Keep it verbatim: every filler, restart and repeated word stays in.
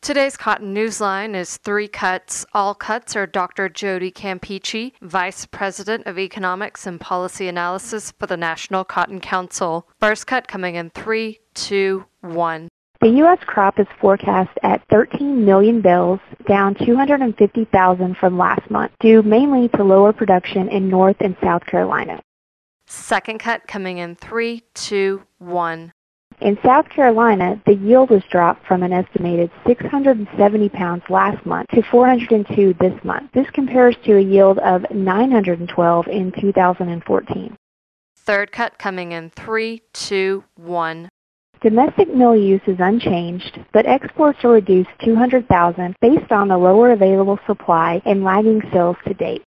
Today's Cotton Newsline is three cuts. All cuts are Doctor Jody Campeachy, Vice President of Economics and Policy Analysis for the National Cotton Council. First cut coming in three, two, one. The U S crop is forecast at thirteen million bales, down two hundred fifty thousand from last month, due mainly to lower production in North and South Carolina. Second cut coming in three, two, one. In South Carolina, the yield was dropped from an estimated six hundred seventy pounds last month to four hundred two this month. This compares to a yield of nine hundred twelve in two thousand fourteen. Third cut coming in three, two, one. Domestic mill use is unchanged, but exports are reduced two hundred thousand based on the lower available supply and lagging sales to date.